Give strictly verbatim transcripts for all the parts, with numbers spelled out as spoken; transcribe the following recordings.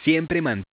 Siempre mantén.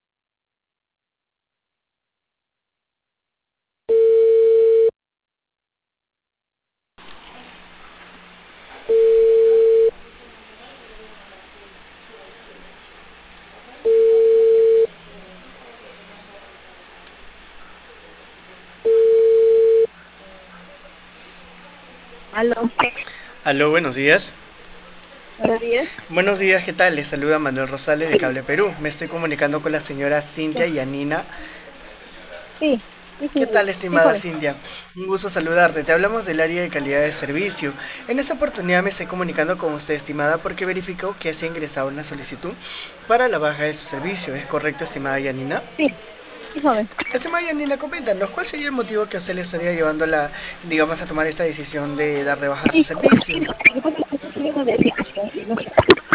Aló. Aló, buenos días. Buenos días. Buenos días, ¿qué tal? Les saluda Manuel Rosales de Cable Perú. Me estoy comunicando con la señora Cintia Yanina. Sí, sí, ¿Qué sí, tal, sí, estimada joven. Cintia? Un gusto saludarte. Te hablamos del área de calidad de servicio. En esta oportunidad me estoy comunicando con usted, estimada, porque verificó que se ha ingresado una solicitud para la baja de su servicio. ¿Es correcto, estimada Yanina? Sí, sí, joven. Estimada Yanina, coméntanos, ¿cuál sería el motivo que a usted le estaría llevando la, digamos, a tomar esta decisión de dar de baja a su Sí, servicio? lo que pasa es que estoy saliendo de viaje y no sé.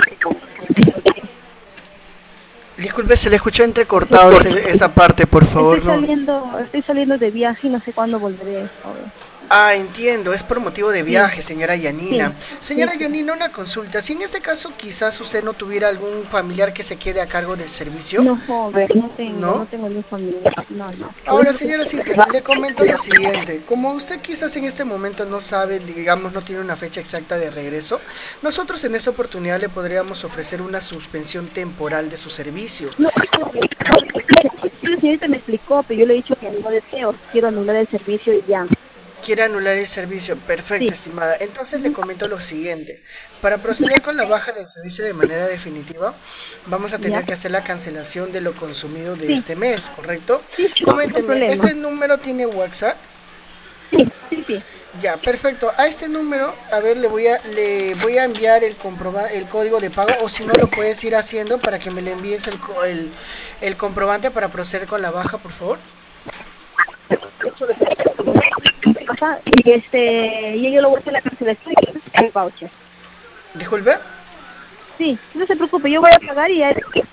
Disculpe, se le escuchó entrecortado ese- esa parte, por Estoy favor, no. saliendo, estoy saliendo de viaje y no sé cuándo volveré, joven. Ah, entiendo, es por motivo de Sí, viaje, señora Yanina. sí, sí, Señora sí. Yanina, una consulta. Si en este caso quizás usted no tuviera algún familiar que se quede a cargo del servicio, No, joven, no tengo, ¿no? no tengo ni familia. No, no. Ahora, señora Cintia, le comento lo siguiente. Como usted quizás en este momento no sabe, digamos, no tiene una fecha exacta de regreso, nosotros en esta oportunidad le podríamos ofrecer una suspensión temporal de su servicio. No, la señorita me explicó, pero yo le he dicho que no deseo, quiero anular el servicio y ya. Quiere anular el servicio. Perfecto, Sí. estimada. Entonces le Ujú. comento lo siguiente. Para proceder con la baja del servicio de manera definitiva, vamos a Ya. tener que hacer la cancelación de lo consumido de Sí, este mes, ¿correcto? sí, sí, no hay Coménteme, problema. ¿este número tiene WhatsApp? Sí, sí, sí. Ya, perfecto. A este número, a ver, le voy a, le voy a enviar el comproba- el código de pago, o si no lo puedes ir haciendo para que me le envíes el, co- el, el comprobante para proceder con la baja, por favor. Ajá, y este, y yo lo voy a hacer la cancelación y el voucher. Disculpe. Sí, no se preocupe, yo voy a pagar y ya.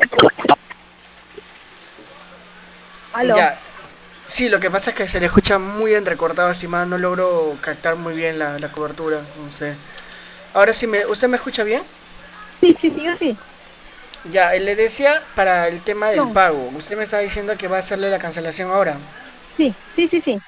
Aló. Ya, sí, lo que pasa es que se le escucha muy entrecortado, estimada, no logro captar muy bien la, la cobertura, no sé. Ahora sí, me, ¿usted me escucha bien? Sí, sí, sí, yo sí. Ya, le decía para el tema del No, pago. Usted me está diciendo que va a hacerle la cancelación ahora. sí, sí, sí, sí.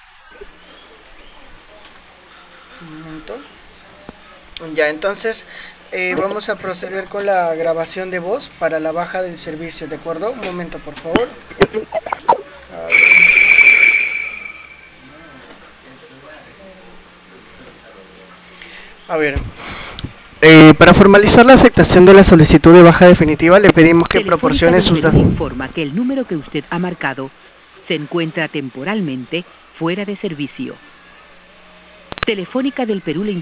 Un momento. Ya, entonces eh, vamos a proceder con la grabación de voz para la baja del servicio, ¿de acuerdo? Un momento, por favor. A ver. A ver. Eh, para formalizar la aceptación de la solicitud de baja definitiva, le pedimos que Telefónica proporcione del sus Perú le datos. informa que el número que usted ha marcado se encuentra temporalmente fuera de servicio. Telefónica del Perú le